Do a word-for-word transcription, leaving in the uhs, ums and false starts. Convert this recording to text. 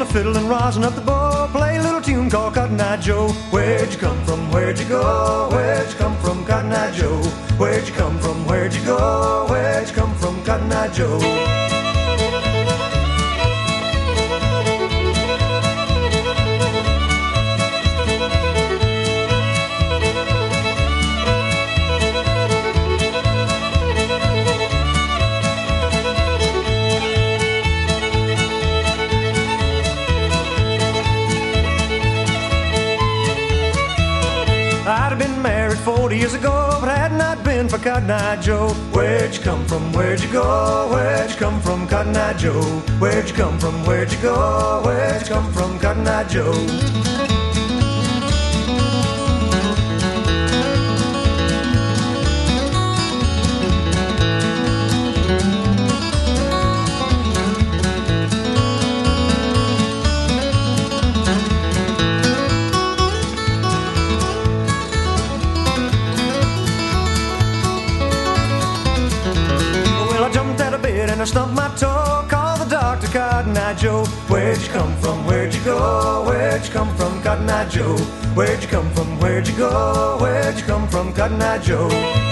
fiddle and rosin up the bow, play a little tune called Cotton Eye Joe. Where'd you come from? Where'd you go? Where'd you come from, Cotton Eye Joe? Where'd you come from? Where'd you go? Where'd you come from, Cotton Eye Joe? I'd have been married forty years ago, but had not been for Cotton Eye Joe. Where'd you come from? Where'd you go? Where'd you come from, Cotton Eye Joe? Where'd you come from? Where'd you go? Where'd you come from, Cotton Eye Joe? And I stumped my toe, called the doctor, Cotton Eye Joe. Where'd you come from? Where'd you go? Where'd you come from, Cotton Eye Joe? Where'd you come from? Where'd you go? Where'd you come from, Cotton Eye Joe?